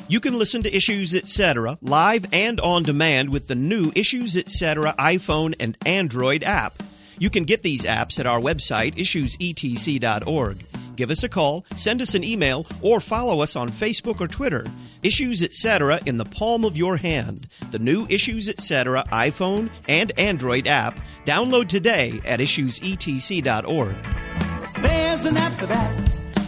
You can listen to Issues Etc. live and on demand with the new Issues Etc. iPhone and Android app. You can get these apps at our website, issuesetc.org. Give us a call, send us an email, or follow us on Facebook or Twitter. Issues Etc. in the palm of your hand. The new Issues Etc. iPhone and Android app. Download today at issuesetc.org. There's an app for that.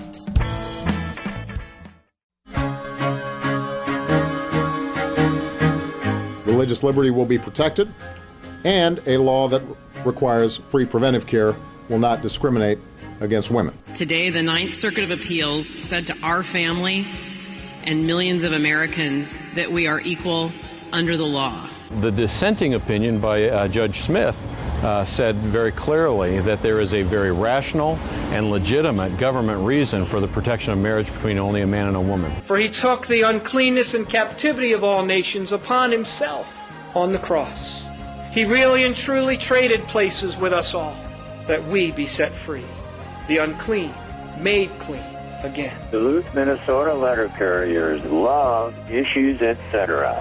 Religious liberty will be protected, and a law that requires free preventive care will not discriminate against women. Today, the Ninth Circuit of Appeals said to our family and millions of Americans that we are equal under the law. The dissenting opinion by Judge Smith said very clearly that there is a very rational and legitimate government reason for the protection of marriage between only a man and a woman. For he took the uncleanness and captivity of all nations upon himself on the cross. He really and truly traded places with us all, that we be set free. The unclean made clean again. Duluth, Minnesota letter carriers love Issues Etc.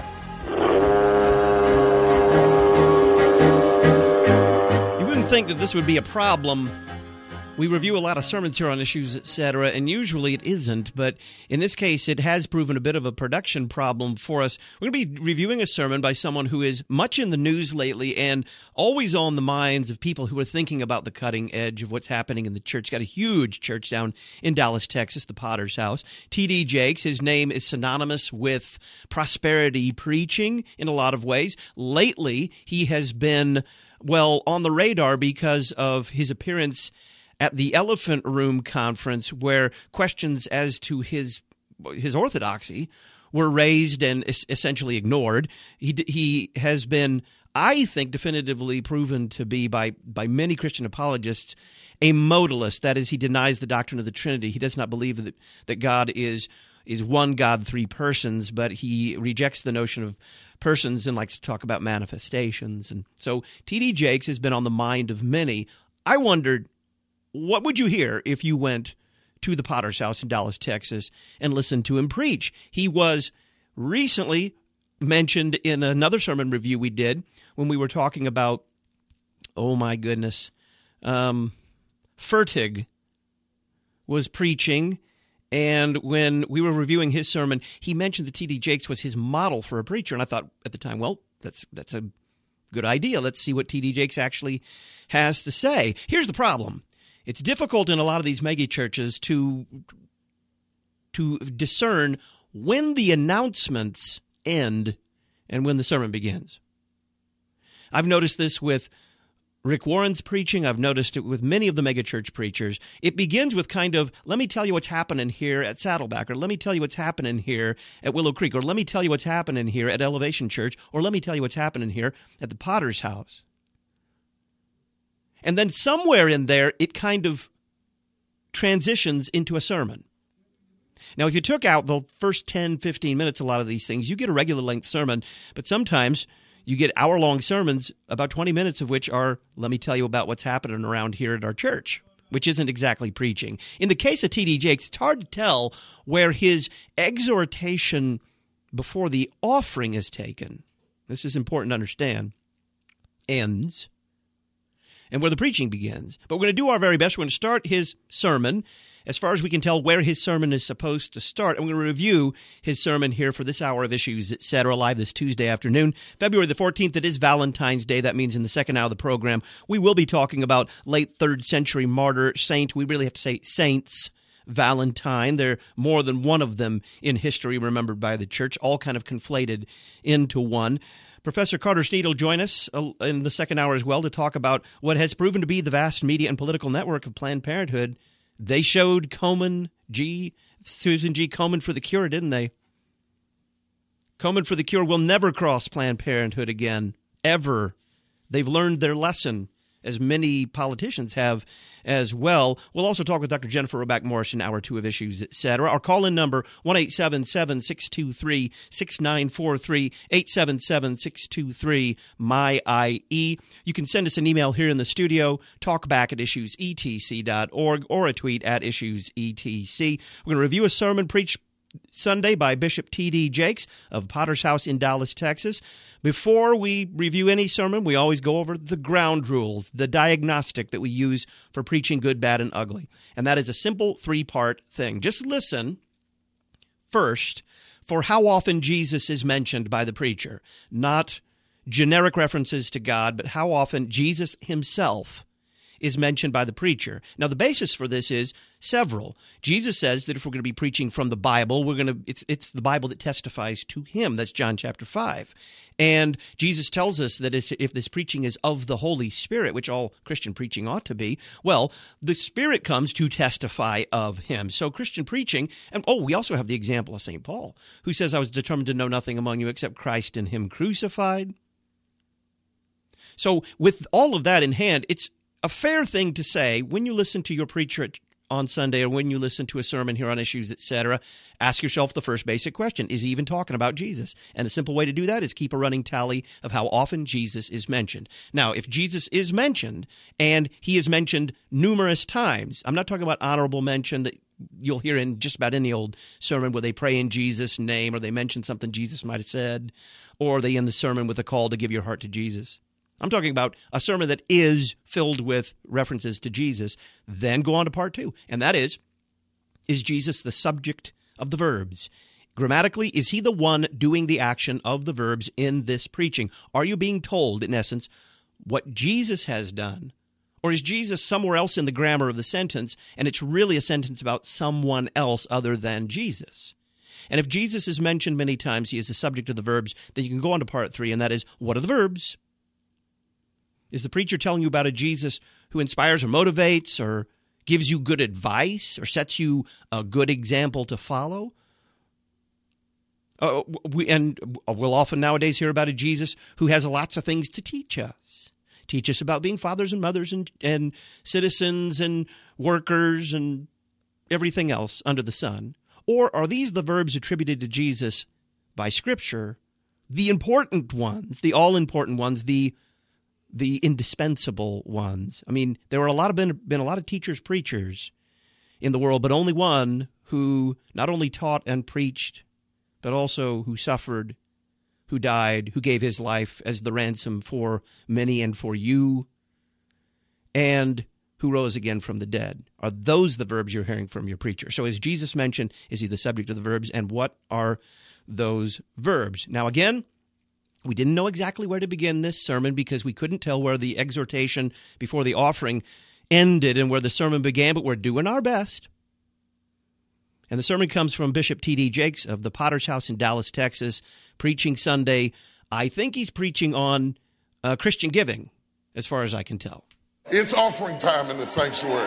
You wouldn't think that this would be a problem. We review a lot of sermons here on Issues Etc., and usually it isn't, but in this case it has proven a bit of a production problem for us. We're going to be reviewing a sermon by someone who is much in the news lately and always on the minds of people who are thinking about the cutting edge of what's happening in the church. Got a huge church down in Dallas, Texas, the Potter's House. T.D. Jakes, his name is synonymous with prosperity preaching in a lot of ways. Lately, he has been, well, on the radar because of his appearance at the Elephant Room Conference, where questions as to his orthodoxy were raised and essentially ignored. He has been, I think, definitively proven to be by many Christian apologists a modalist. That is, he denies the doctrine of the Trinity. He does not believe that God is one God, three persons, but he rejects the notion of persons and likes to talk about manifestations. And so T.D. Jakes has been on the mind of many. I wondered, what would you hear if you went to the Potter's House in Dallas, Texas, and listened to him preach? He was recently mentioned in another sermon review we did when we were talking about, oh my goodness, Fertig was preaching, and when we were reviewing his sermon, he mentioned that T.D. Jakes was his model for a preacher, and I thought at the time, well, that's a good idea. Let's see what T.D. Jakes actually has to say. Here's the problem. It's difficult in a lot of these megachurches to discern when the announcements end and when the sermon begins. I've noticed this with Rick Warren's preaching. I've noticed it with many of the megachurch preachers. It begins with kind of, let me tell you what's happening here at Saddleback, or let me tell you what's happening here at Willow Creek, or let me tell you what's happening here at Elevation Church, or let me tell you what's happening here at the Potter's House. And then somewhere in there, it kind of transitions into a sermon. Now, if you took out the first 10, 15 minutes, a lot of these things, you get a regular length sermon, but sometimes you get hour-long sermons, about 20 minutes of which are, let me tell you about what's happening around here at our church, which isn't exactly preaching. In the case of T.D. Jakes, it's hard to tell where his exhortation before the offering is taken, this is important to understand, ends, and where the preaching begins. But we're going to do our very best. We're going to start his sermon, as far as we can tell, where his sermon is supposed to start. And we're going to review his sermon here for this hour of Issues Etc. live this Tuesday afternoon, February the 14th. It is Valentine's Day. That means in the second hour of the program, we will be talking about late 3rd century martyr saint. We really have to say saints Valentine. There are more than one of them in history remembered by the church, all kind of conflated into one. Professor Carter Snead will join us in the second hour as well to talk about what has proven to be the vast media and political network of Planned Parenthood. They showed Susan G. Komen for the Cure, didn't they? Komen for the Cure will never cross Planned Parenthood again, ever. They've learned their lesson, as many politicians have as well. We'll also talk with Dr. Jennifer Roback-Morris in Hour 2 of Issues, Etc. Our call-in number, 1-877-623-6943, 877-623-MY-IE. You can send us an email here in the studio, talkback@issuesetc.org, or a tweet at issuesetc. We're going to review a sermon preached Sunday by Bishop T.D. Jakes of Potter's House in Dallas, Texas. Before we review any sermon, we always go over the ground rules, the diagnostic that we use for preaching good, bad, and ugly. And that is a simple 3-part thing. Just listen first for how often Jesus is mentioned by the preacher. Not generic references to God, but how often Jesus himself is mentioned by the preacher. Now, the basis for this is several. Jesus says that if we're going to be preaching from the Bible, it's the Bible that testifies to him. That's John chapter 5. And Jesus tells us that if this preaching is of the Holy Spirit, which all Christian preaching ought to be, well, the Spirit comes to testify of him. So Christian preaching, and we also have the example of St. Paul, who says, I was determined to know nothing among you except Christ and him crucified. So with all of that in hand, it's a fair thing to say when you listen to your preacher on Sunday or when you listen to a sermon here on Issues, etc., ask yourself the first basic question. Is he even talking about Jesus? And a simple way to do that is keep a running tally of how often Jesus is mentioned. Now, if Jesus is mentioned, and he is mentioned numerous times, I'm not talking about honorable mention that you'll hear in just about any old sermon where they pray in Jesus' name or they mention something Jesus might have said, or they end the sermon with a call to give your heart to Jesus. I'm talking about a sermon that is filled with references to Jesus. Then go on to part 2, and that is Jesus the subject of the verbs? Grammatically, is he the one doing the action of the verbs in this preaching? Are you being told, in essence, what Jesus has done? Or is Jesus somewhere else in the grammar of the sentence, and it's really a sentence about someone else other than Jesus? And if Jesus is mentioned many times, he is the subject of the verbs, then you can go on to part 3, and that is, what are the verbs? Is the preacher telling you about a Jesus who inspires or motivates or gives you good advice or sets you a good example to follow? We'll often nowadays hear about a Jesus who has lots of things to teach us. Teach us about being fathers and mothers and citizens and workers and everything else under the sun. Or are these the verbs attributed to Jesus by Scripture, the important ones, the all-important ones, the indispensable ones? I mean, there were been a lot of teachers, preachers in the world, but only one who not only taught and preached, but also who suffered, who died, who gave his life as the ransom for many and for you, and who rose again from the dead. Are those the verbs you're hearing from your preacher? So is Jesus mentioned? Is he the subject of the verbs? And what are those verbs? Now, again, we didn't know exactly where to begin this sermon because we couldn't tell where the exhortation before the offering ended and where the sermon began, but we're doing our best. And the sermon comes from Bishop T.D. Jakes of the Potter's House in Dallas, Texas, preaching Sunday. I think he's preaching on Christian giving, as far as I can tell. It's offering time in the sanctuary.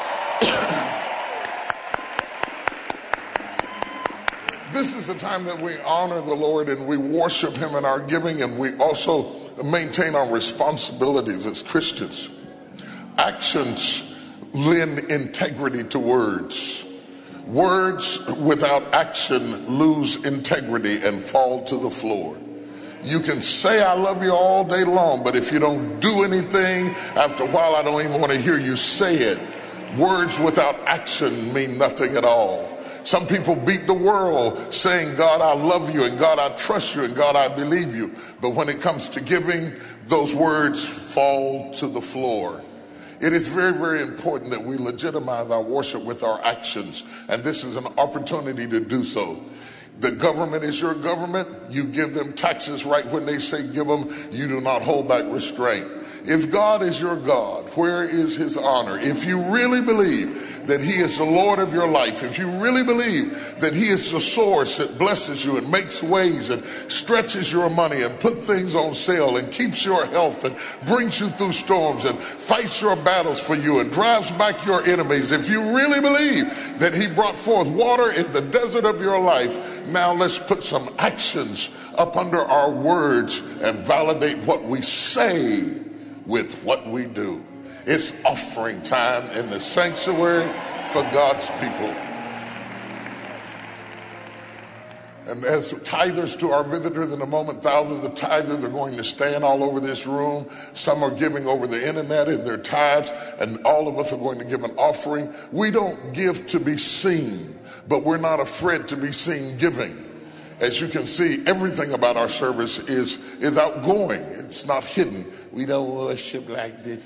This is a time that we honor the Lord and we worship him in our giving, and we also maintain our responsibilities as Christians. Actions lend integrity to words. Words without action lose integrity and fall to the floor. You can say I love you all day long, but if you don't do anything, after a while I don't even want to hear you say it. Words without action mean nothing at all. Some people beat the world saying, God, I love you, and God, I trust you, and God, I believe you. But when it comes to giving, those words fall to the floor. It is very, very important that we legitimize our worship with our actions, and this is an opportunity to do so. The government is your government. You give them taxes right when they say give them. You do not hold back restraint. If God is your God, where is his honor? If you really believe that he is the Lord of your life, if you really believe that he is the source that blesses you and makes ways and stretches your money and puts things on sale and keeps your health and brings you through storms and fights your battles for you and drives back your enemies, if you really believe that he brought forth water in the desert of your life, now let's put some actions up under our words and validate what we say with what we do. It's offering time in the sanctuary for God's people. And as tithers to our visitor in a moment, thousands of tithers are going to stand all over this room. Some are giving over the internet in their tithes, and all of us are going to give an offering. We don't give to be seen, but we're not afraid to be seen giving. As you can see, everything about our service is outgoing. It's not hidden. We don't worship like this,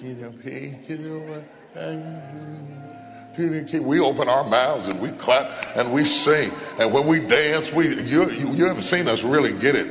We open our mouths and we clap and we sing. And when we dance, you haven't seen us really get it.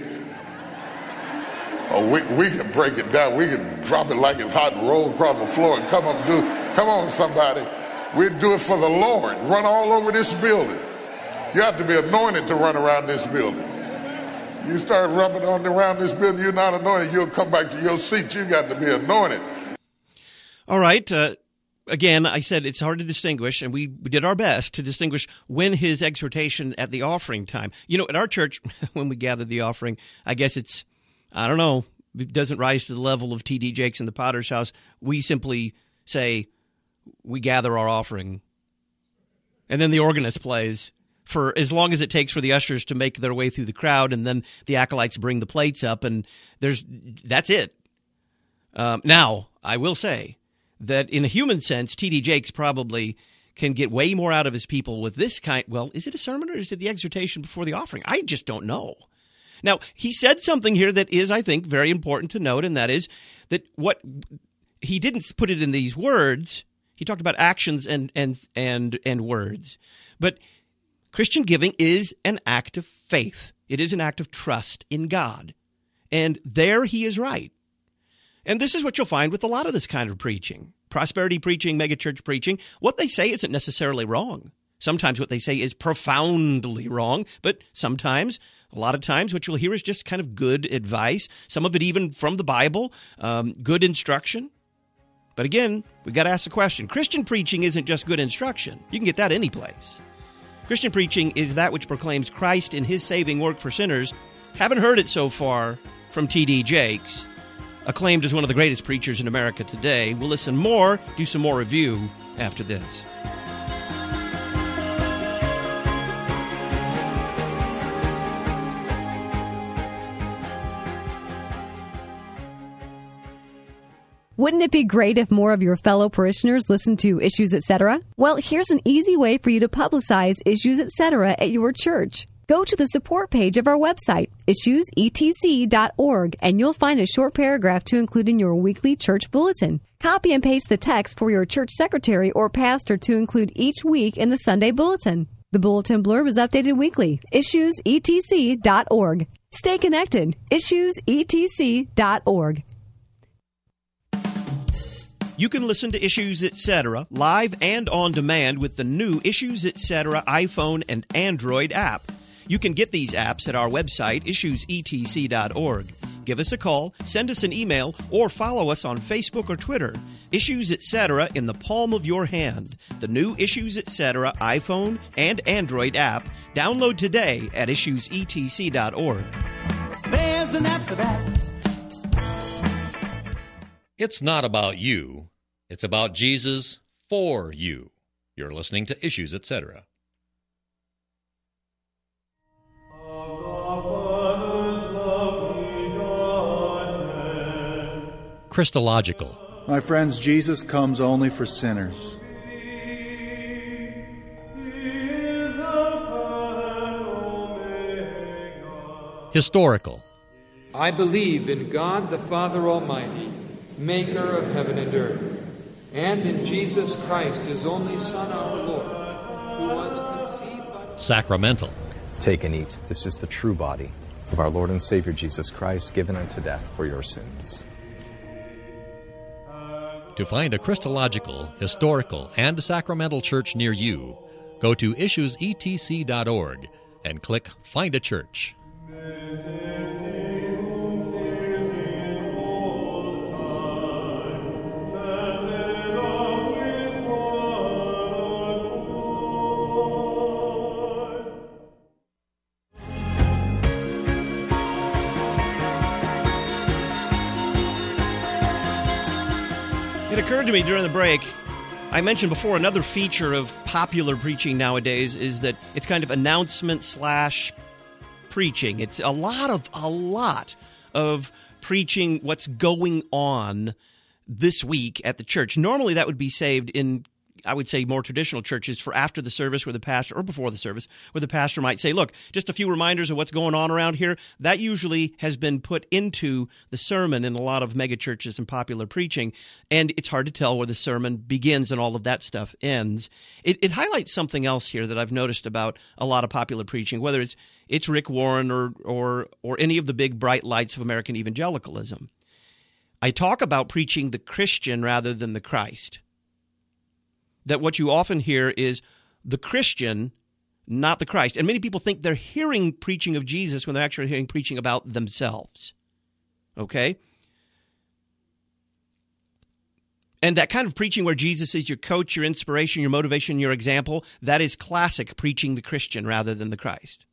Oh, we can break it down. We can drop it like it's hot and roll across the floor and come on, somebody. We'd do it for the Lord. Run all over this building. You have to be anointed to run around this building. You start rubbing around this building, you're not anointed, you'll come back to your seat. You got to be anointed. All right. Again, I said it's hard to distinguish, and we did our best to distinguish when his exhortation at the offering time. You know, at our church, when we gather the offering, I guess it doesn't rise to the level of T.D. Jakes in the Potter's House. We simply say, we gather our offering. And then the organist plays for as long as it takes for the ushers to make their way through the crowd, and then the acolytes bring the plates up, and that's it. Now, I will say that in a human sense, T.D. Jakes probably can get way more out of his people with this kind. Well, is it a sermon or is it the exhortation before the offering? I just don't know. Now, he said something here that is, I think, very important to note, and that is that what he didn't put it in these words. He talked about actions and words, but Christian giving is an act of faith. It is an act of trust in God. And there he is right. And this is what you'll find with a lot of this kind of preaching. Prosperity preaching, megachurch preaching. What they say isn't necessarily wrong. Sometimes what they say is profoundly wrong, but sometimes, a lot of times, what you'll hear is just kind of good advice, some of it even from the Bible, good instruction. But again, we've got to ask the question. Christian preaching isn't just good instruction. You can get that any place. Christian preaching is that which proclaims Christ in his saving work for sinners. Haven't heard it so far from T.D. Jakes, acclaimed as one of the greatest preachers in America today. We'll listen more, do some more review after this. Wouldn't it be great if more of your fellow parishioners listened to Issues Etc.? Well, here's an easy way for you to publicize Issues Etc. at your church. Go to the support page of our website, issuesetc.org, and you'll find a short paragraph to include in your weekly church bulletin. Copy and paste the text for your church secretary or pastor to include each week in the Sunday bulletin. The bulletin blurb is updated weekly. Issuesetc.org. Stay connected. Issuesetc.org. You can listen to Issues Etc. live and on demand with the new Issues Etc. iPhone and Android app. You can get these apps at our website, issuesetc.org. Give us a call, send us an email, or follow us on Facebook or Twitter. Issues Etc. in the palm of your hand. The new Issues Etc. iPhone and Android app. Download today at issuesetc.org. There's an app for that. It's not about you. It's about Jesus for you. You're listening to Issues Etc. Christological. My friends, Jesus comes only for sinners. Historical. I believe in God the Father Almighty, maker of heaven and earth, and in Jesus Christ, his only Son, our Lord, who was conceived by... Sacramental. Take and eat. This is the true body of our Lord and Savior Jesus Christ, given unto death for your sins. To find a Christological, historical, and sacramental church near you, go to issuesetc.org and click Find a Church. It occurred to me during the break, I mentioned before another feature of popular preaching nowadays is that it's kind of announcement / preaching. It's a lot of preaching what's going on this week at the church. Normally that would be saved in, I would say, more traditional churches for after the service where the pastor, or before the service, where the pastor might say, look, just a few reminders of what's going on around here. That usually has been put into the sermon in a lot of megachurches and popular preaching, and it's hard to tell where the sermon begins and all of that stuff ends. It highlights something else here that I've noticed about a lot of popular preaching, whether it's Rick Warren or any of the big bright lights of American evangelicalism. I talk about preaching the Christian rather than the Christ. That what you often hear is the Christian, not the Christ. And many people think they're hearing preaching of Jesus when they're actually hearing preaching about themselves. Okay? And that kind of preaching where Jesus is your coach, your inspiration, your motivation, your example, that is classic preaching the Christian rather than the Christ.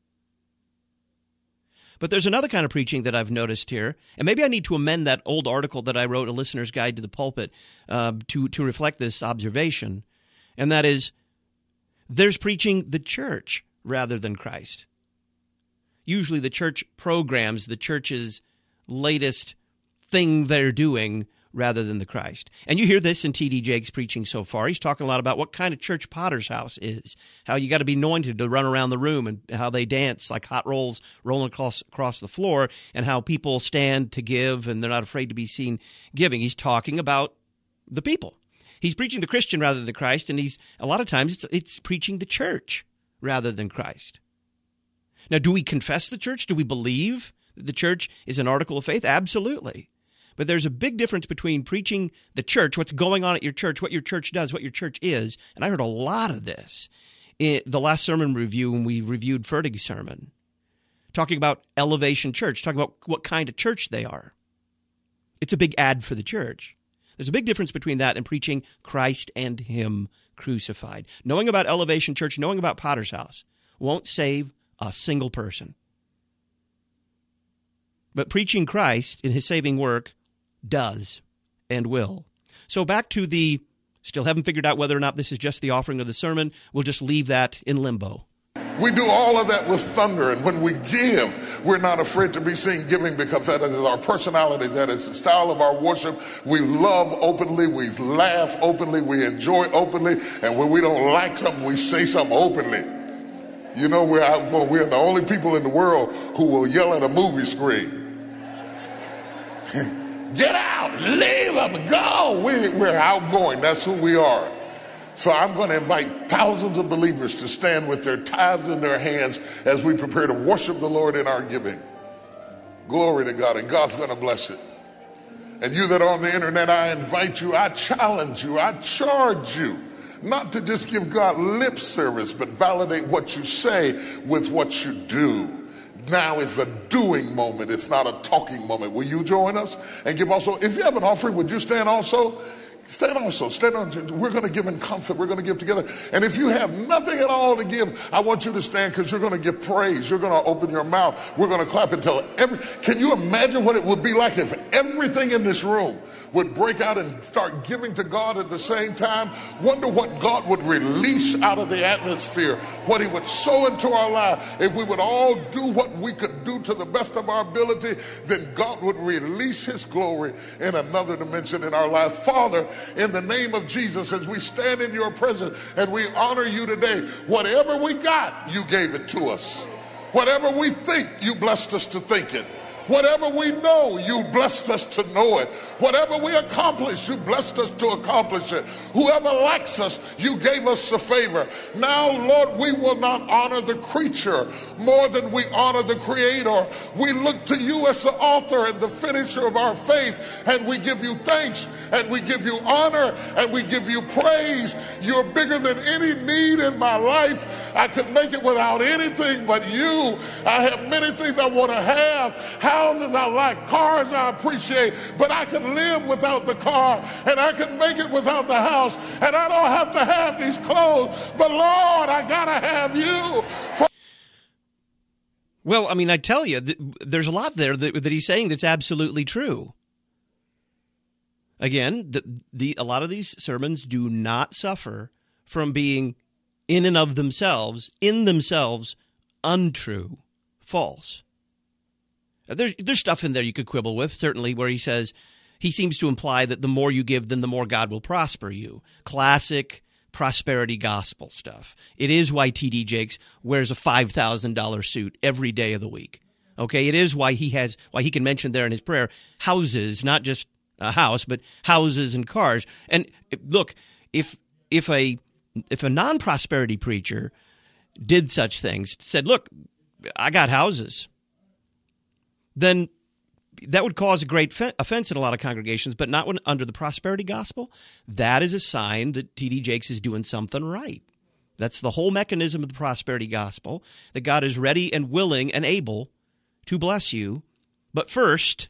But there's another kind of preaching that I've noticed here, and maybe I need to amend that old article that I wrote, A Listener's Guide to the Pulpit, to reflect this observation, and that is there's preaching the church rather than Christ. Usually the church programs the church's latest thing they're doing rather than the Christ. And you hear this in T.D. Jakes' preaching so far. He's talking a lot about what kind of church Potter's House is, how you got to be anointed to run around the room, and how they dance like hot rolls rolling across the floor, and how people stand to give and they're not afraid to be seen giving. He's talking about the people. He's preaching the Christian rather than the Christ, and a lot of times it's preaching the church rather than Christ. Now, do we confess the church? Do we believe that the church is an article of faith? Absolutely. But there's a big difference between preaching the church, what's going on at your church, what your church does, what your church is. And I heard a lot of this in the last sermon review when we reviewed Ferdig's sermon, talking about Elevation Church, talking about what kind of church they are. It's a big ad for the church. There's a big difference between that and preaching Christ and Him crucified. Knowing about Elevation Church, knowing about Potter's House won't save a single person. But preaching Christ in His saving work does and will. So back to still haven't figured out whether or not this is just the offering of the sermon. We'll just leave that in limbo. We do all of that with thunder, and when we give, we're not afraid to be seen giving, because that is our personality, that is the style of our worship. We love openly, we laugh openly, we enjoy openly, and when we don't like something, we say something openly. You know, we're the only people in the world who will yell at a movie screen. Get out, leave them, go. We're outgoing. That's who we are. So I'm going to invite thousands of believers to stand with their tithes in their hands as we prepare to worship the Lord in our giving. Glory to God, and God's going to bless it. And you that are on the internet, I invite you, I challenge you, I charge you not to just give God lip service, but validate what you say with what you do. Now is a doing moment. It's not a talking moment. Will you join us and give also? If you have an offering, would you stand also? Stand also. Stand on. We're going to give in concert. We're going to give together. And if you have nothing at all to give, I want you to stand, because you're going to give praise. You're going to open your mouth. We're going to clap until can you imagine what it would be like if everything in this room would break out and start giving to God at the same time? Wonder what God would release out of the atmosphere, what He would sow into our life. If we would all do what we could do to the best of our ability, then God would release His glory in another dimension in our lives. Father, in the name of Jesus, as we stand in your presence and we honor you today, whatever we got, you gave it to us. Whatever we think, you blessed us to think it. Whatever we know, you blessed us to know it. Whatever we accomplish, you blessed us to accomplish it. Whoever likes us, you gave us a favor. Now, Lord, we will not honor the creature more than we honor the Creator. We look to you as the author and the finisher of our faith, and we give you thanks, and we give you honor, and we give you praise. You're bigger than any need in my life. I could make it without anything but you. I have many things I want to have. Houses I like, cars I appreciate, but I can live without the car, and I can make it without the house, and I don't have to have these clothes, but Lord, I gotta have you. Well, I mean, I tell you, there's a lot there that he's saying that's absolutely true. Again, a lot of these sermons do not suffer from being in and of themselves, untrue, false. There's stuff in there you could quibble with, certainly, where he seems to imply that the more you give, then the more God will prosper you. Classic prosperity gospel stuff. It is why T.D. Jakes wears a $5,000 suit every day of the week. Okay, it is why he can mention there in his prayer houses, not just a house, but houses and cars. And look, if a non-prosperity preacher did such things, said, look, I got houses, then that would cause a great offense in a lot of congregations, but not under the prosperity gospel. That is a sign that T.D. Jakes is doing something right. That's the whole mechanism of the prosperity gospel, that God is ready and willing and able to bless you. But first,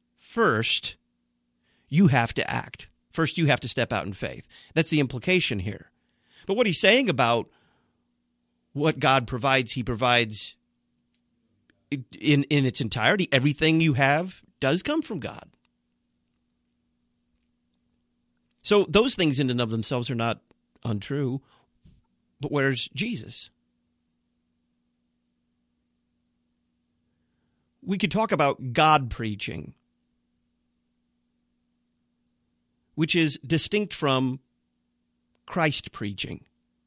you have to act. First, you have to step out in faith. That's the implication here. But what he's saying about what God provides, he provides in its entirety. Everything you have does come from God. So those things in and of themselves are not untrue. But where's Jesus? We could talk about God preaching, which is distinct from Christ preaching.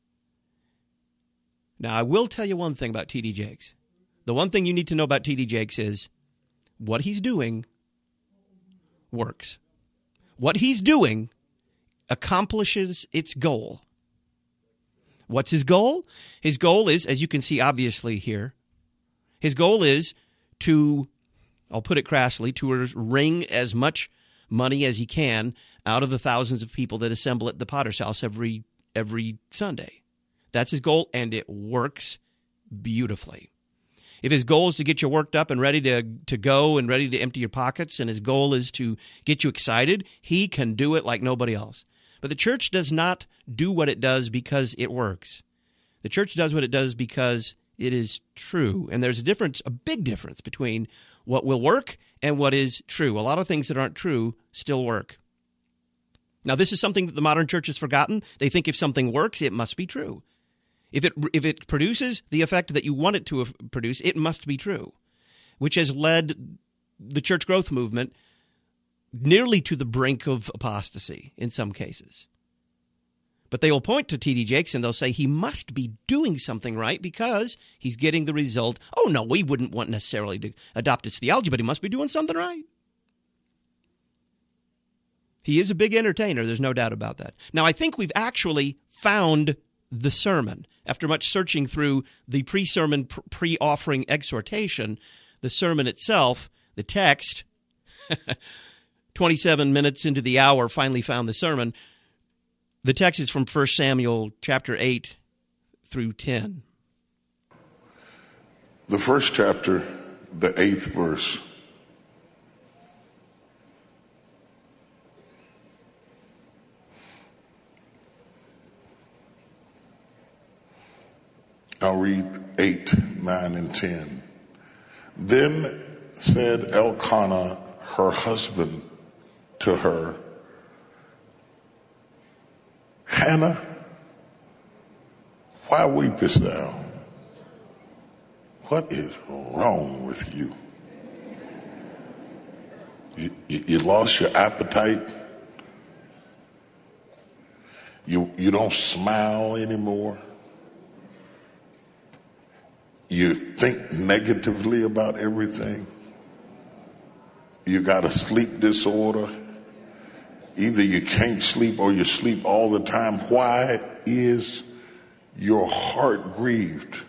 Now, I will tell you one thing about T.D. Jakes. The one thing you need to know about T.D. Jakes is what he's doing works. What he's doing accomplishes its goal. What's his goal? His goal is, as you can see obviously here, his goal is to, I'll put it crassly, to wring as much money as he can out of the thousands of people that assemble at the Potter's House every Sunday. That's his goal, and it works beautifully. If his goal is to get you worked up and ready to go and ready to empty your pockets, and his goal is to get you excited, he can do it like nobody else. But the church does not do what it does because it works. The church does what it does because it is true. And there's a big difference between what will work and what is true. A lot of things that aren't true still work. Now, this is something that the modern church has forgotten. They think if something works, it must be true. If it produces the effect that you want it to produce, it must be true, which has led the church growth movement nearly to the brink of apostasy in some cases. But they will point to T.D. Jakes and they'll say he must be doing something right because he's getting the result. Oh, no, we wouldn't want necessarily to adopt his theology, but he must be doing something right. He is a big entertainer. There's no doubt about that. Now, I think we've actually found the sermon. After much searching through the pre-sermon, pre-offering exhortation, the sermon itself, the text, 27 minutes into the hour, finally found the sermon. The text is from 1 Samuel chapter 8 through 10. The first chapter, the 8th verse. I'll read 8, 9, and 10. Then said Elkanah, her husband, to her, Hannah, why weepest thou? What is wrong with you? You lost your appetite? You don't smile anymore? You think negatively about everything? You got a sleep disorder? Either you can't sleep or you sleep all the time. Why is your heart grieved?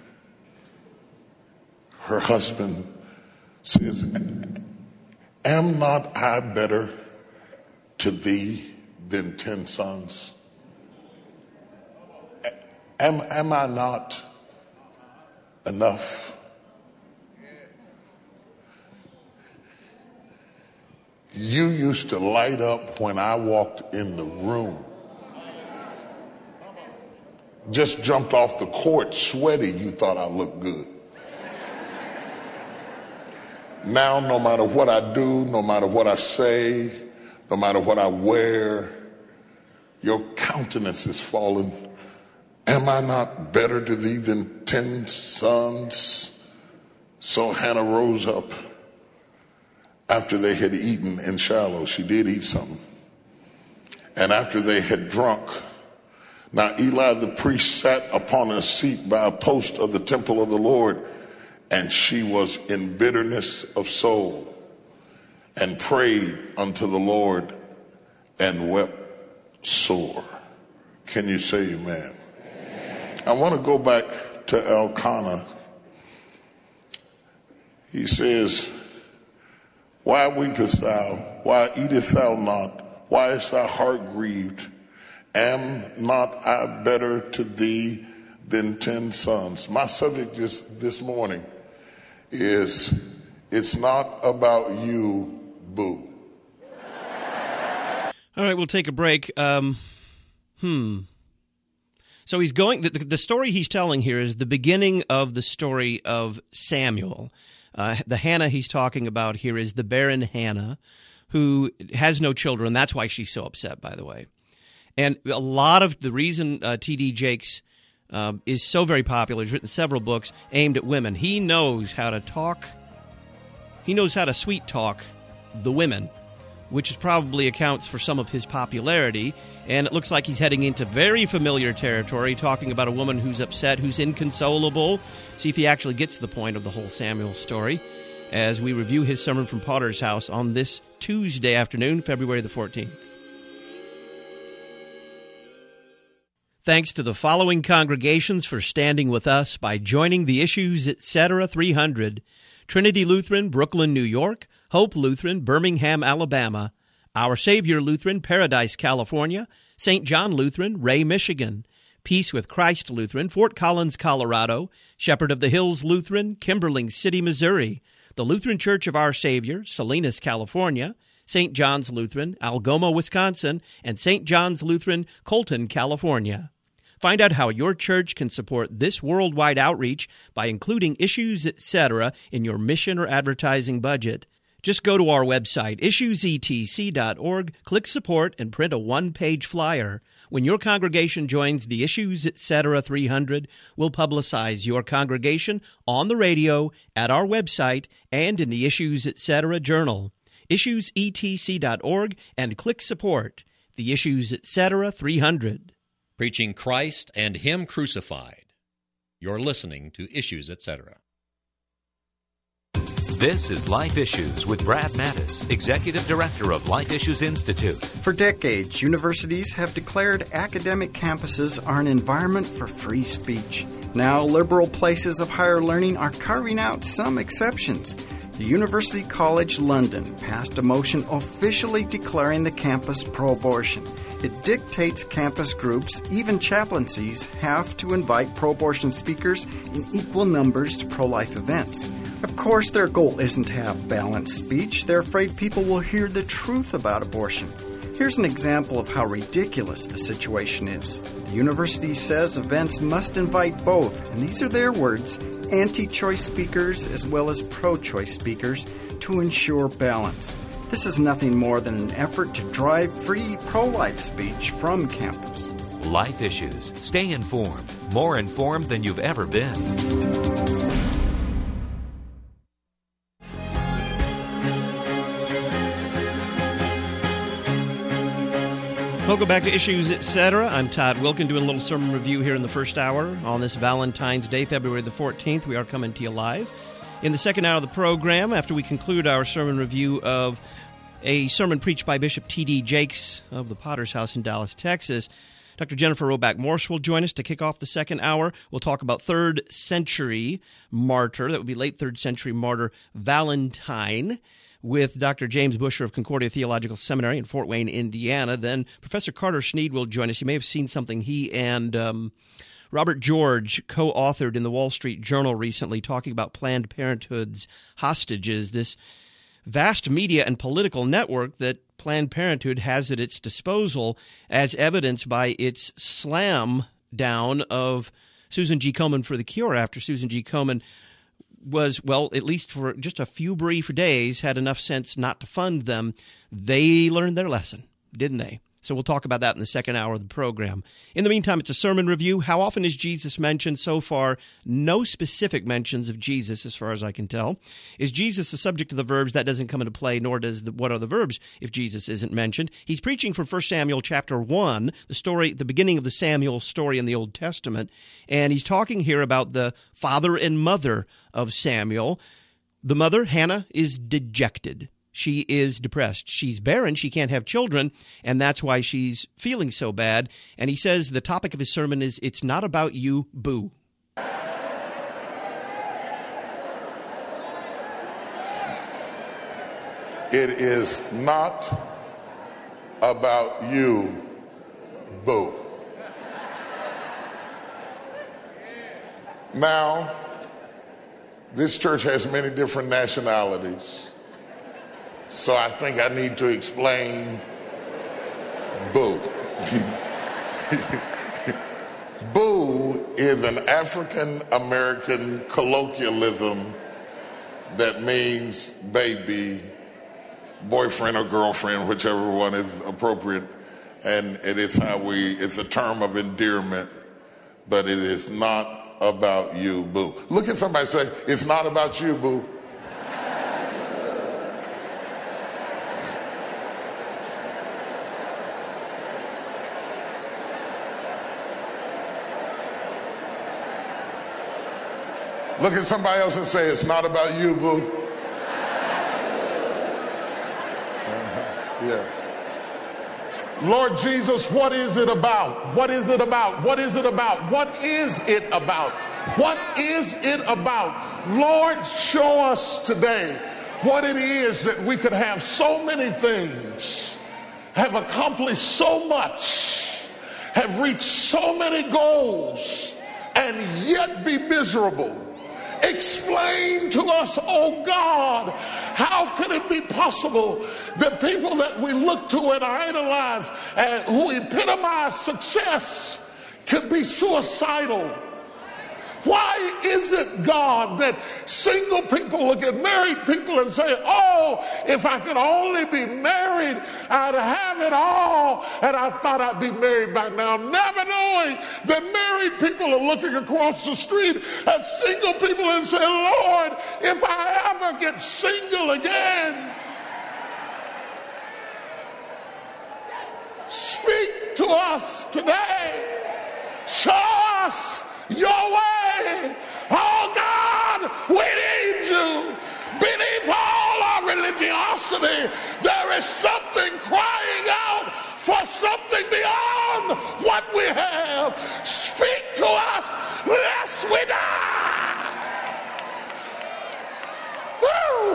Her husband says, am not I better to thee than 10 sons? Am I not enough? You used to light up when I walked in the room. Just jumped off the court sweaty, you thought I looked good. Now, no matter what I do, no matter what I say, no matter what I wear, your countenance is fallen. Am I not better to thee than 10 sons? So Hannah rose up after they had eaten in Shiloh. She did eat something. And after they had drunk, now Eli the priest sat upon a seat by a post of the temple of the Lord, and she was in bitterness of soul, and prayed unto the Lord, and wept sore. Can you say amen? I want to go back to Elkanah. He says, why weepest thou? Why eatest thou not? Why is thy heart grieved? Am not I better to thee than 10 sons? My subject this morning is, it's not about you, boo. All right, we'll take a break. So he's going. The story he's telling here is the beginning of the story of Samuel. The Hannah he's talking about here is the barren Hannah, who has no children. That's why she's so upset, by the way. And a lot of the reason T.D. Jakes is so very popular, he's written several books aimed at women. He knows how to talk. He knows how to sweet talk the women, which probably accounts for some of his popularity. And it looks like he's heading into very familiar territory, talking about a woman who's upset, who's inconsolable. See if he actually gets the point of the whole Samuel story as we review his sermon from Potter's House on this Tuesday afternoon, February the 14th. Thanks to the following congregations for standing with us by joining the Issues Etc. 300. Trinity Lutheran, Brooklyn, New York. Hope Lutheran, Birmingham, Alabama. Our Savior Lutheran, Paradise, California. St. John Lutheran, Ray, Michigan. Peace with Christ Lutheran, Fort Collins, Colorado. Shepherd of the Hills Lutheran, Kimberling City, Missouri. The Lutheran Church of Our Savior, Salinas, California. St. John's Lutheran, Algoma, Wisconsin. And St. John's Lutheran, Colton, California. Find out how your church can support this worldwide outreach by including Issues Etc. in your mission or advertising budget. Just go to our website, issuesetc.org, click Support, and print a one-page flyer. When your congregation joins the Issues Etc. 300, we'll publicize your congregation on the radio, at our website, and in the Issues Etc. Journal. Issuesetc.org, and click Support. The Issues Etc. 300. Preaching Christ and Him crucified. You're listening to Issues Etc. This is Life Issues with Brad Mattis, Executive Director of Life Issues Institute. For decades, universities have declared academic campuses are an environment for free speech. Now, liberal places of higher learning are carving out some exceptions. The University College London passed a motion officially declaring the campus pro-abortion. It dictates campus groups, even chaplaincies, have to invite pro-abortion speakers in equal numbers to pro-life events. Of course, their goal isn't to have balanced speech. They're afraid people will hear the truth about abortion. Here's an example of how ridiculous the situation is. The university says events must invite both, and these are their words, anti-choice speakers as well as pro-choice speakers to ensure balance. This is nothing more than an effort to drive free pro-life speech from campus. Life Issues. Stay informed. More informed than you've ever been. Welcome back to Issues Etc. I'm Todd Wilkin doing a little sermon review here in the first hour on this Valentine's Day, February the 14th. We are coming to you live. In the second hour of the program, after we conclude our sermon review of a sermon preached by Bishop T.D. Jakes of the Potter's House in Dallas, Texas, Dr. Jennifer Roback Morse will join us to kick off the second hour. We'll talk about 3rd century martyr, that would be late 3rd century martyr Valentine, with Dr. James Busher of Concordia Theological Seminary in Fort Wayne, Indiana. Then Professor Carter Snead will join us. You may have seen something he and Robert George co-authored in the Wall Street Journal recently, talking about Planned Parenthood's hostages, this vast media and political network that Planned Parenthood has at its disposal, as evidenced by its slam down of Susan G. Komen for the Cure after Susan G. Komen was, well, at least for just a few brief days, had enough sense not to fund them. They learned their lesson, didn't they? So we'll talk about that in the second hour of the program. In the meantime, it's a sermon review. How often is Jesus mentioned? So far, no specific mentions of Jesus, as far as I can tell. Is Jesus the subject of the verbs? That doesn't come into play, nor does what are the verbs if Jesus isn't mentioned. He's preaching from 1 Samuel chapter 1, the beginning of the Samuel story in the Old Testament, and he's talking here about the father and mother of Samuel. The mother, Hannah, is dejected. She is depressed. She's barren. She can't have children, and that's why she's feeling so bad. And he says the topic of his sermon is, "It's not about you, boo." It is not about you, boo. Now, this church has many different nationalities. So I think I need to explain boo. Boo is an African American colloquialism that means baby, boyfriend or girlfriend, whichever one is appropriate. And it's a term of endearment, but it is not about you, boo. Look at somebody say, "It's not about you, boo." Look at somebody else and say, "It's not about you, boo." Yeah. Lord Jesus, what is it about? What is it about? What is it about? What is it about? What is it about? Lord, show us today what it is that we could have so many things, have accomplished so much, have reached so many goals, and yet be miserable. Explain to us, oh God, how could it be possible that people that we look to and idolize and who epitomize success could be suicidal? Why is it, God, that single people look at married people and say, "Oh, if I could only be married, I'd have it all, and I thought I'd be married by now," never knowing that married people are looking across the street at single people and say, "Lord, if I ever get single again." Speak to us today. Show us your way. Oh God, we need you. Beneath all our religiosity, there is something crying out for something beyond what we have. Speak to us lest we die. Woo!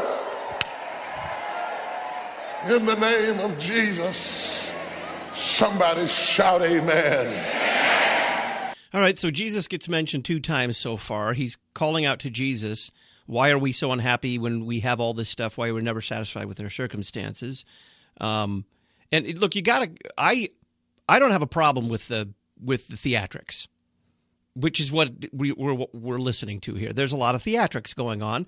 In the name of Jesus, somebody shout amen. All right, so Jesus gets mentioned 2 times so far. He's calling out to Jesus, why are we so unhappy when we have all this stuff? Why we're never satisfied with our circumstances? And look, you got to. I don't have a problem with the theatrics, which is what we're listening to here. There's a lot of theatrics going on.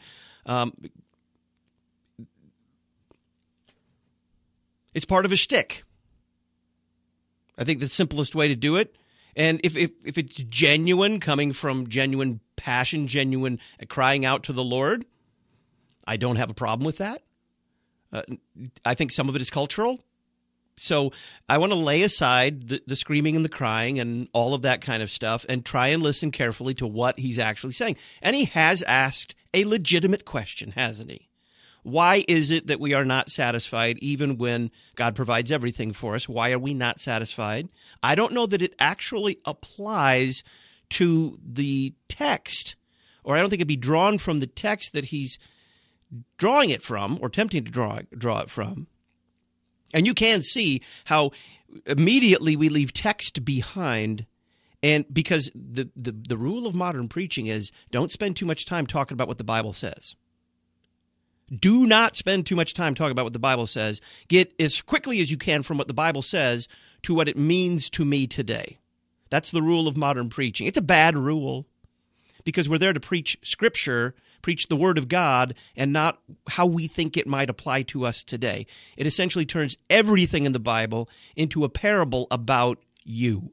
It's part of a shtick. I think the simplest way to do it. And if it's genuine, coming from genuine passion, genuine crying out to the Lord, I don't have a problem with that. I think some of it is cultural. So I want to lay aside the screaming and the crying and all of that kind of stuff and try and listen carefully to what he's actually saying. And he has asked a legitimate question, hasn't he? Why is it that we are not satisfied even when God provides everything for us? Why are we not satisfied? I don't know that it actually applies to the text, or I don't think it'd be drawn from the text that he's drawing it from or attempting to draw it from. And you can see how immediately we leave text behind, and because the rule of modern preaching is don't spend too much time talking about what the Bible says. Do not spend too much time talking about what the Bible says. Get as quickly as you can from what the Bible says to what it means to me today. That's the rule of modern preaching. It's a bad rule because we're there to preach Scripture, preach the Word of God, and not how we think it might apply to us today. It essentially turns everything in the Bible into a parable about you.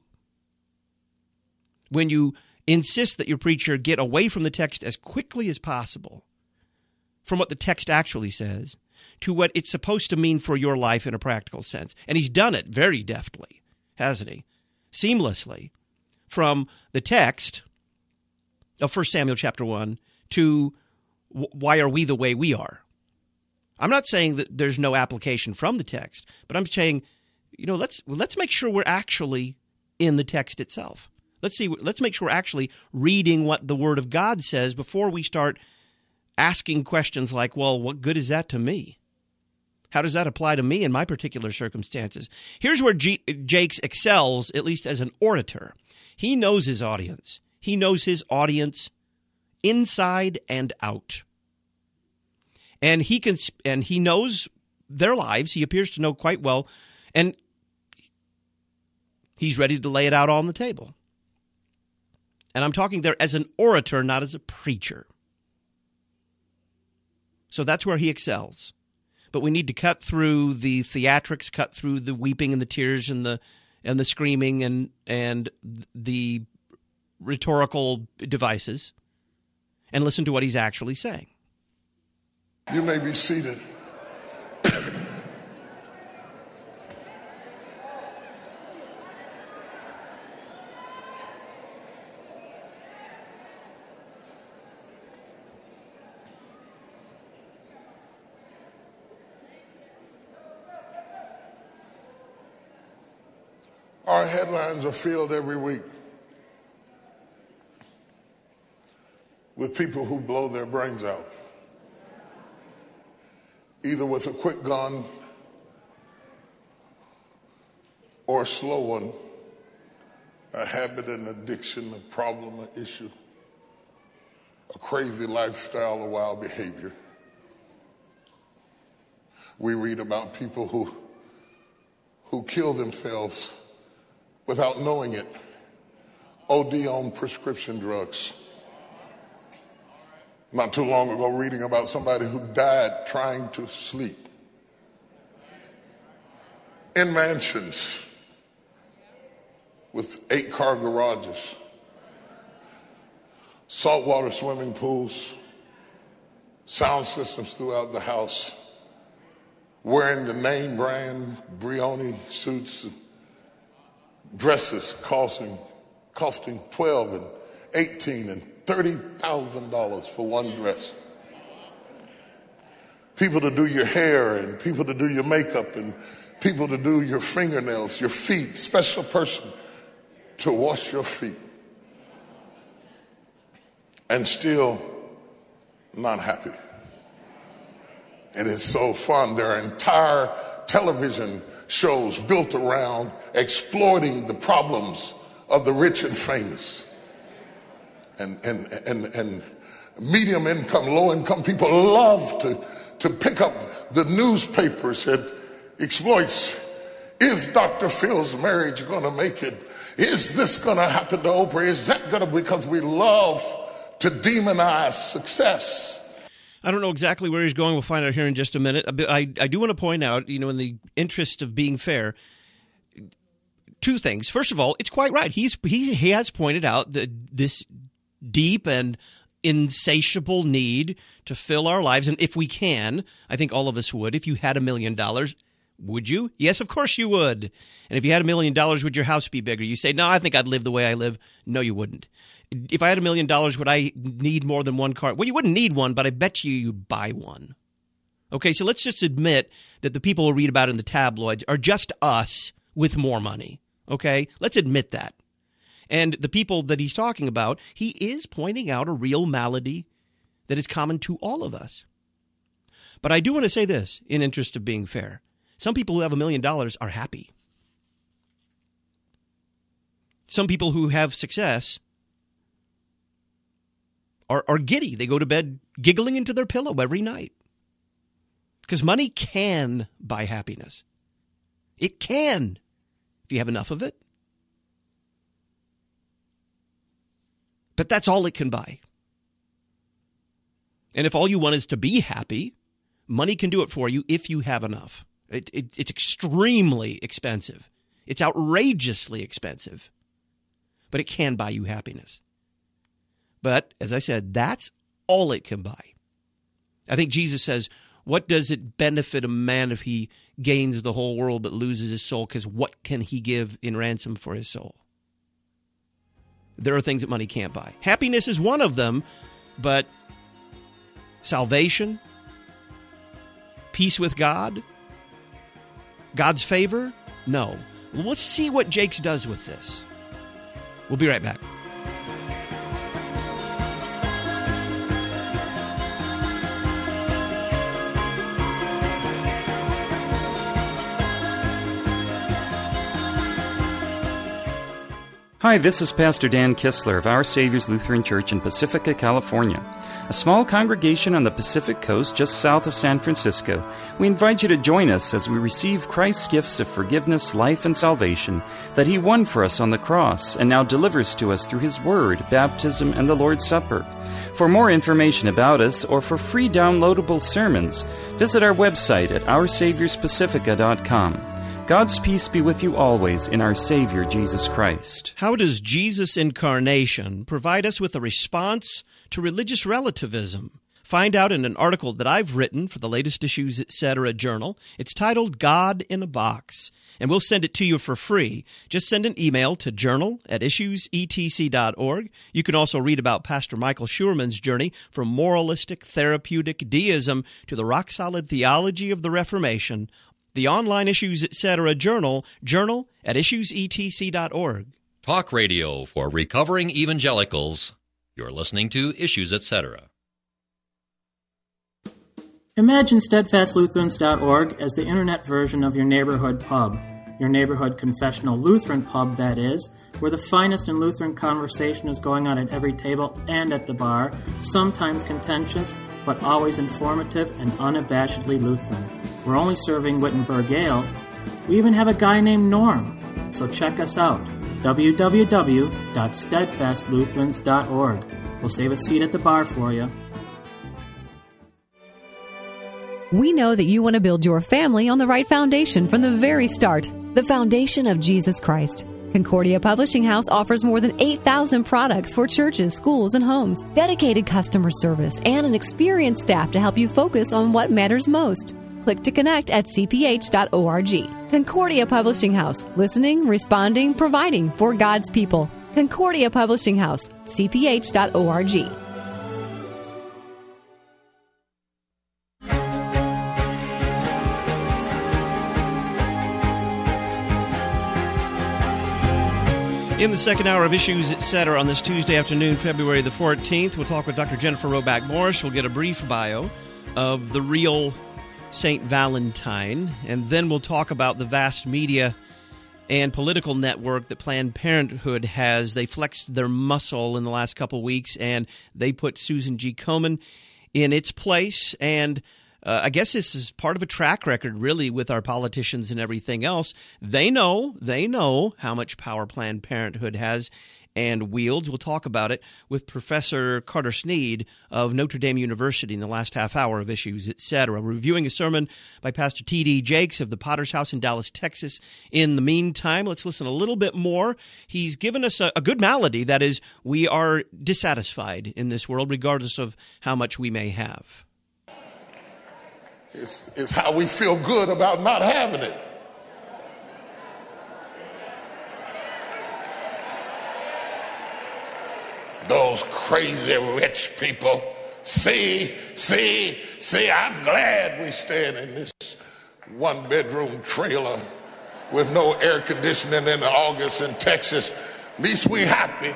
When you insist that your preacher get away from the text as quickly as possible, from what the text actually says, to what it's supposed to mean for your life in a practical sense. And he's done it very deftly, hasn't he? Seamlessly. From the text of 1 Samuel chapter 1 to why are we the way we are? I'm not saying that there's no application from the text, but I'm saying, let's make sure we're actually in the text itself. Let's make sure we're actually reading what the Word of God says before we start asking questions like, well, what good is that to me? How does that apply to me in my particular circumstances? Here's where Jakes excels, at least as an orator. He knows his audience. He knows his audience inside and out. And he knows their lives. He appears to know quite well. And he's ready to lay it out on the table. And I'm talking there as an orator, not as a preacher. So that's where he excels. But we need to cut through the theatrics, cut through the weeping and the tears and the screaming and the rhetorical devices, and listen to what he's actually saying. You may be seated. Our headlines are filled every week with people who blow their brains out, either with a quick gun or a slow one, a habit, an addiction, a problem, an issue, a crazy lifestyle, a wild behavior. We read about people who kill themselves without knowing it, OD on prescription drugs. Not too long ago, reading about somebody who died trying to sleep in mansions with 8-car garages, saltwater swimming pools, sound systems throughout the house, wearing the name brand Brioni suits, dresses costing $12 and $18 and $30,000 for one dress. People to do your hair and people to do your makeup and people to do your fingernails, your feet, special person to wash your feet. And still not happy. It is so fun. There are entire television shows built around exploiting the problems of the rich and famous. And medium income, low income people love to pick up the newspapers that exploits. Is Dr. Phil's marriage going to make it? Is this going to happen to Oprah? Is that going to, because we love to demonize success. I don't know exactly where he's going. We'll find out here in just a minute. I do want to point out, in the interest of being fair, two things. First of all, it's quite right. He has pointed out that this deep and insatiable need to fill our lives, and if we can, I think all of us would. If you had $1 million, would you? Yes, of course you would. And if you had $1 million, would your house be bigger? You say, no, I think I'd live the way I live. No, you wouldn't. If I had $1 million, would I need more than one car? Well, you wouldn't need one, but I bet you'd buy one. Okay, so let's just admit that the people we'll read about in the tabloids are just us with more money. Okay, let's admit that. And the people that he's talking about, he is pointing out a real malady that is common to all of us. But I do want to say this, in interest of being fair. Some people who have $1 million are happy. Some people who have success are giddy. They go to bed giggling into their pillow every night. Because money can buy happiness. It can, if you have enough of it. But that's all it can buy. And if all you want is to be happy, money can do it for you if you have enough. It's extremely expensive. It's outrageously expensive. But it can buy you happiness. But, as I said, that's all it can buy. I think Jesus says, what does it benefit a man if he gains the whole world but loses his soul? Because what can he give in ransom for his soul? There are things that money can't buy. Happiness is one of them, but salvation, peace with God, God's favor, no. Let's see what Jakes does with this. We'll be right back. Hi, this is Pastor Dan Kistler of Our Savior's Lutheran Church in Pacifica, California, a small congregation on the Pacific Coast just south of San Francisco. We invite you to join us as we receive Christ's gifts of forgiveness, life, and salvation that He won for us on the cross and now delivers to us through His Word, baptism, and the Lord's Supper. For more information about us or for free downloadable sermons, visit our website at OurSaviorsPacifica.com. God's peace be with you always in our Savior, Jesus Christ. How does Jesus' incarnation provide us with a response to religious relativism? Find out in an article that I've written for the latest Issues, Etc. journal. It's titled God in a Box, and we'll send it to you for free. Just send an email to journal@issuesetc.org. You can also read about Pastor Michael Schurman's journey from moralistic therapeutic deism to the rock-solid theology of the Reformation. The online Issues, Etc. journal at issuesetc.org. Talk radio for recovering evangelicals. You're listening to Issues, Etc. Imagine SteadfastLutherans.org as the internet version of your neighborhood pub. Your neighborhood confessional Lutheran pub, that is, where the finest in Lutheran conversation is going on at every table and at the bar, sometimes contentious, but always informative and unabashedly Lutheran. We're only serving Wittenberg Ale. We even have a guy named Norm. So check us out, www.steadfastlutherans.org. We'll save a seat at the bar for you. We know that you want to build your family on the right foundation from the very start, the foundation of Jesus Christ. Concordia Publishing House offers more than 8,000 products for churches, schools, and homes, dedicated customer service, and an experienced staff to help you focus on what matters most. Click to connect at cph.org. Concordia Publishing House, listening, responding, providing for God's people. Concordia Publishing House, cph.org. In the second hour of Issues, Etc. on this Tuesday afternoon, February the 14th, we'll talk with Dr. Jennifer Roback Morris. We'll get a brief bio of the real St. Valentine, and then we'll talk about the vast media and political network that Planned Parenthood has. They flexed their muscle in the last couple weeks, and they put Susan G. Komen in its place, and I guess this is part of a track record, really, with our politicians and everything else. They know how much power Planned Parenthood has and wields. We'll talk about it with Professor Carter Sneed of Notre Dame University in the last half hour of Issues, Etc. We're reviewing a sermon by Pastor T.D. Jakes of the Potter's House in Dallas, Texas. In the meantime, let's listen a little bit more. He's given us a good malady, that is, we are dissatisfied in this world, regardless of how much we may have. It's how we feel good about not having it. Those crazy rich people. See, I'm glad we stand in this one-bedroom trailer with no air conditioning in August in Texas. At least we happy.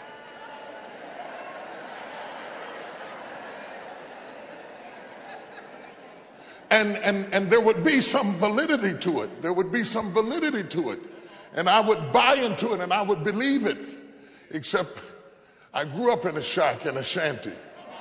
And there would be some validity to it. There would be some validity to it. And I would buy into it and I would believe it. Except I grew up in a shack in a shanty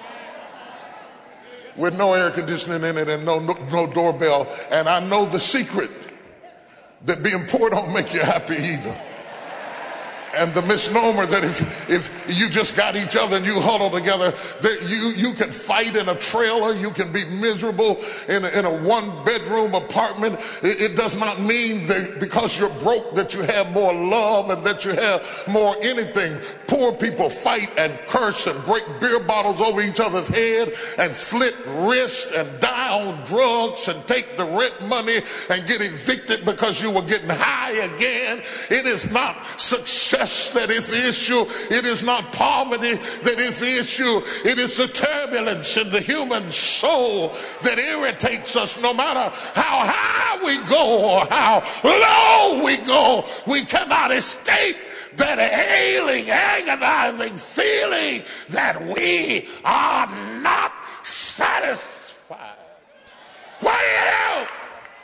with no air conditioning in it and no doorbell. And I know the secret that being poor don't make you happy either. And the misnomer that if you just got each other and you huddle together, that you can fight in a trailer, you can be miserable in a one-bedroom apartment. It does not mean that because you're broke that you have more love and that you have more anything. Poor people fight and curse and break beer bottles over each other's head and slit wrists and die on drugs and take the rent money and get evicted because you were getting high again. It is not success that is the issue. It is not poverty that is the issue. It is the turbulence in the human soul that irritates us. No matter how high we go or how low we go, we cannot escape that ailing, agonizing feeling that we are not satisfied. What do you do?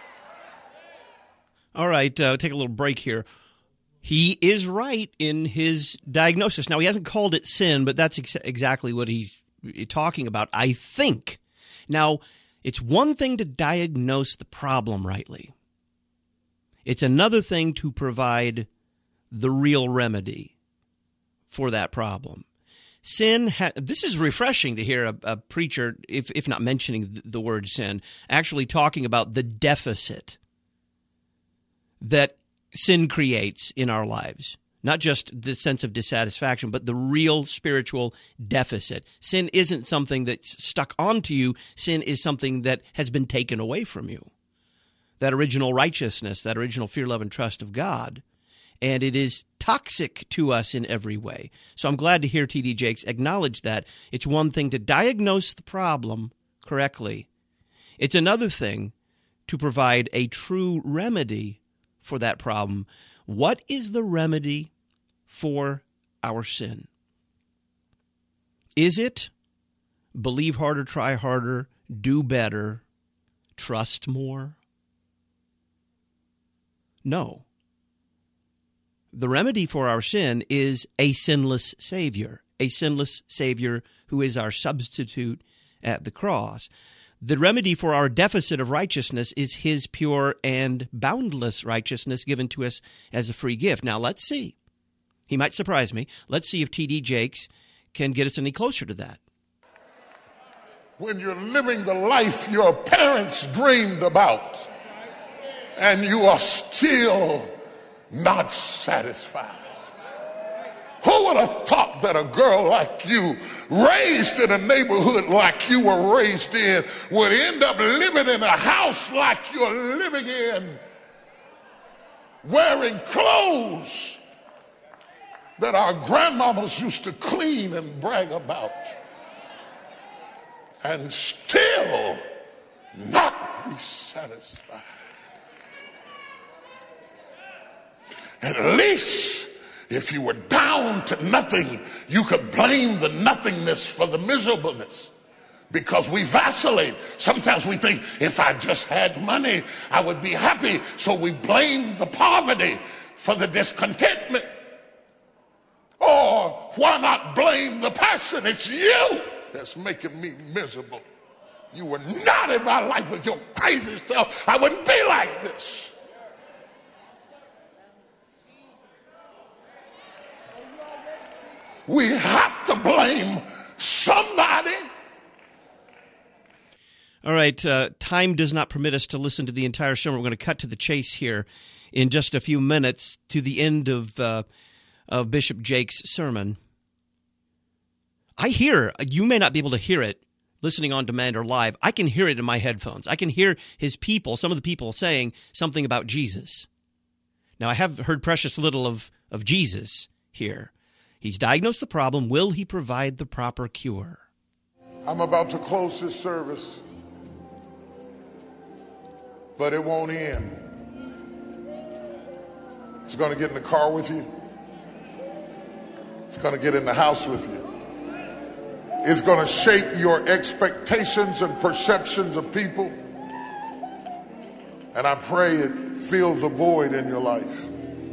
All right, take a little break here. He is right in his diagnosis. Now, he hasn't called it sin, but that's exactly what he's talking about, I think. Now, it's one thing to diagnose the problem rightly. It's another thing to provide the real remedy for that problem. Sin, this is refreshing to hear a preacher, if not mentioning the word sin, actually talking about the deficit that sin creates in our lives. Not just the sense of dissatisfaction, but the real spiritual deficit. Sin isn't something that's stuck onto you. Sin is something that has been taken away from you. That original righteousness, that original fear, love, and trust of God. And it is toxic to us in every way. So I'm glad to hear T.D. Jakes acknowledge that. It's one thing to diagnose the problem correctly. It's another thing to provide a true remedy for that problem. What is the remedy for our sin? Is it believe harder, try harder, do better, trust more? No. The remedy for our sin is a sinless Savior who is our substitute at the cross. The remedy for our deficit of righteousness is his pure and boundless righteousness given to us as a free gift. Now, let's see. He might surprise me. Let's see if T.D. Jakes can get us any closer to that. When you're living the life your parents dreamed about and you are still not satisfied. Who would have thought that a girl like you, raised in a neighborhood like you were raised in, would end up living in a house like you're living in, wearing clothes that our grandmamas used to clean and brag about, and still not be satisfied? At least if you were down to nothing, you could blame the nothingness for the miserableness, because we vacillate. Sometimes we think, if I just had money, I would be happy. So we blame the poverty for the discontentment. Or why not blame the person? It's you that's making me miserable. If you were not in my life with your crazy self, I wouldn't be like this. We have to blame somebody. All right, time does not permit us to listen to the entire sermon. We're going to cut to the chase here in just a few minutes to the end of Bishop Jakes' sermon. I hear, you may not be able to hear it listening on demand or live. I can hear it in my headphones. I can hear his people, some of the people, saying something about Jesus. Now, I have heard precious little of Jesus here. He's diagnosed the problem. Will he provide the proper cure? I'm about to close this service, but it won't end. It's going to get in the car with you. It's going to get in the house with you. It's going to shape your expectations and perceptions of people. And I pray it fills a void in your life.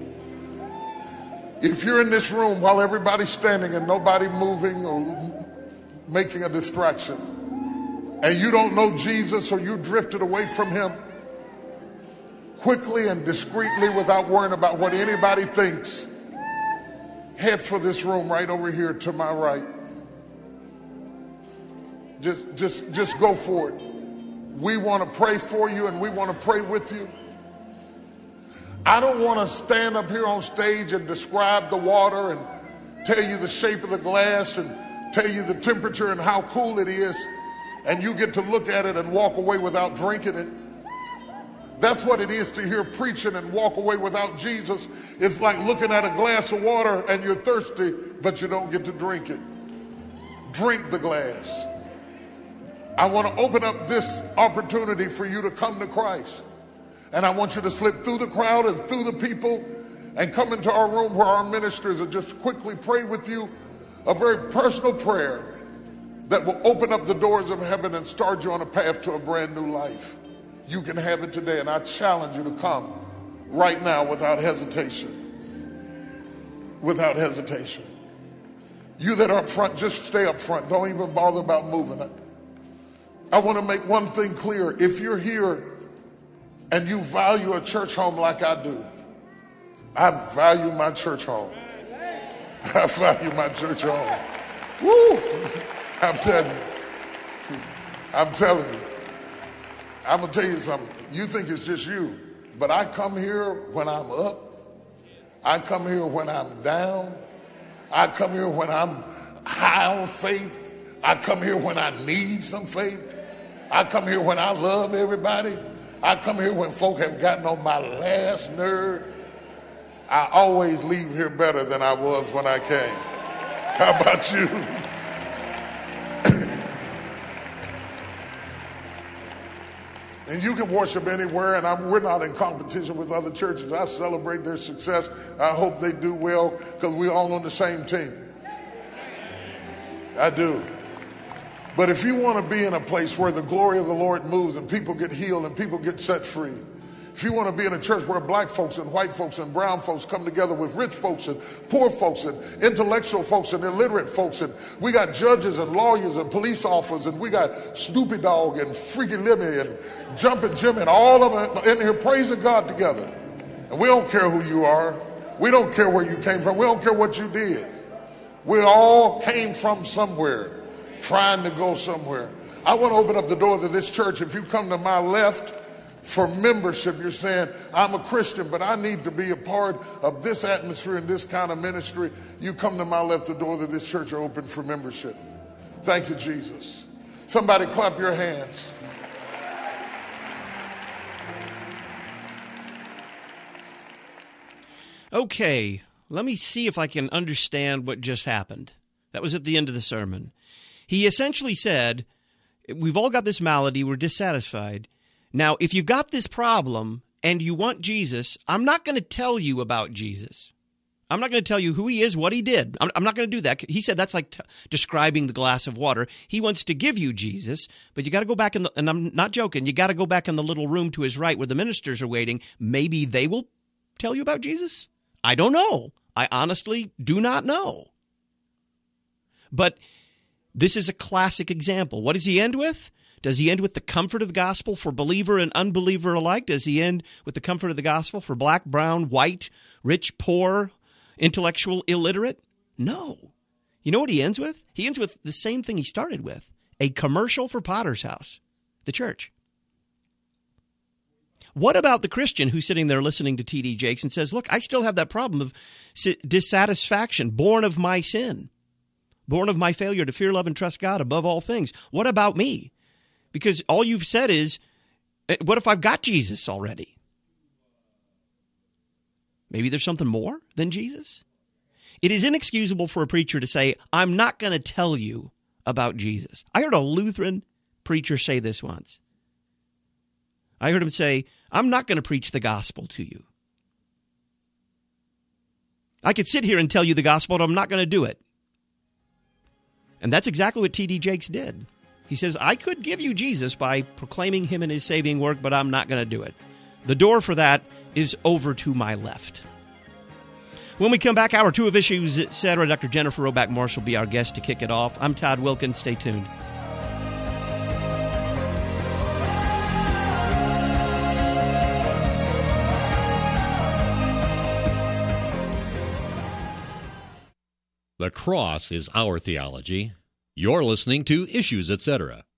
If you're in this room while everybody's standing and nobody moving or making a distraction, and you don't know Jesus or you drifted away from him, quickly and discreetly, without worrying about what anybody thinks, head for this room right over here to my right. Just go for it. We want to pray for you and we want to pray with you. I don't want to stand up here on stage and describe the water and tell you the shape of the glass and tell you the temperature and how cool it is, and you get to look at it and walk away without drinking it. That's what it is to hear preaching and walk away without Jesus. It's like looking at a glass of water and you're thirsty, but you don't get to drink it. Drink the glass. I want to open up this opportunity for you to come to Christ. And I want you to slip through the crowd and through the people and come into our room where our ministers will just quickly pray with you a very personal prayer that will open up the doors of heaven and start you on a path to a brand new life. You can have it today, and I challenge you to come right now without hesitation. Without hesitation. You that are up front, just stay up front. Don't even bother about moving it. I want to make one thing clear. If you're here and you value a church home like I do, I value my church home. I value my church home. Woo! I'm telling you. I'm telling you. I'm going to tell you something. You think it's just you, but I come here when I'm up. I come here when I'm down. I come here when I'm high on faith. I come here when I need some faith. I come here when I love everybody. I come here when folk have gotten on my last nerve. I always leave here better than I was when I came. How about you? And you can worship anywhere, and we're not in competition with other churches. I celebrate their success. I hope they do well because we're all on the same team. I do. But if you want to be in a place where the glory of the Lord moves and people get healed and people get set free, if you want to be in a church where black folks and white folks and brown folks come together with rich folks and poor folks and intellectual folks and illiterate folks, and we got judges and lawyers and police officers, and we got Snoopy Dogg and Freaky Lemmy and Jumpin' Jimmy, and all of them in here praising God together. And we don't care who you are. We don't care where you came from. We don't care what you did. We all came from somewhere, trying to go somewhere. I want to open up the door to this church. If you come to my left for membership, you're saying, I'm a Christian, but I need to be a part of this atmosphere and this kind of ministry. You come to my left, the door to this church are open for membership. Thank you, Jesus. Somebody clap your hands. Okay, let me see if I can understand what just happened. That was at the end of the sermon. He essentially said, we've all got this malady, we're dissatisfied. Now, if you've got this problem and you want Jesus, I'm not going to tell you about Jesus. I'm not going to tell you who he is, what he did. I'm not going to do that. He said that's like describing the glass of water. He wants to give you Jesus, but you got to go back and I'm not joking, you got to go back in the little room to his right where the ministers are waiting. Maybe they will tell you about Jesus? I don't know. I honestly do not know. But this is a classic example. What does he end with? Does he end with the comfort of the gospel for believer and unbeliever alike? Does he end with the comfort of the gospel for black, brown, white, rich, poor, intellectual, illiterate? No. You know what he ends with? He ends with the same thing he started with, a commercial for Potter's House, the church. What about the Christian who's sitting there listening to T.D. Jakes and says, look, I still have that problem of dissatisfaction, born of my sin, born of my failure to fear, love, and trust God above all things. What about me? Because all you've said is, what if I've got Jesus already? Maybe there's something more than Jesus? It is inexcusable for a preacher to say, I'm not going to tell you about Jesus. I heard a Lutheran preacher say this once. I heard him say, I'm not going to preach the gospel to you. I could sit here and tell you the gospel, but I'm not going to do it. And that's exactly what T.D. Jakes did. He says, I could give you Jesus by proclaiming him and his saving work, but I'm not going to do it. The door for that is over to my left. When we come back, hour 2 of Issues, Etc., Dr. Jennifer Roback Morse will be our guest to kick it off. I'm Todd Wilkins. Stay tuned. The cross is our theology. You're listening to Issues, Etc.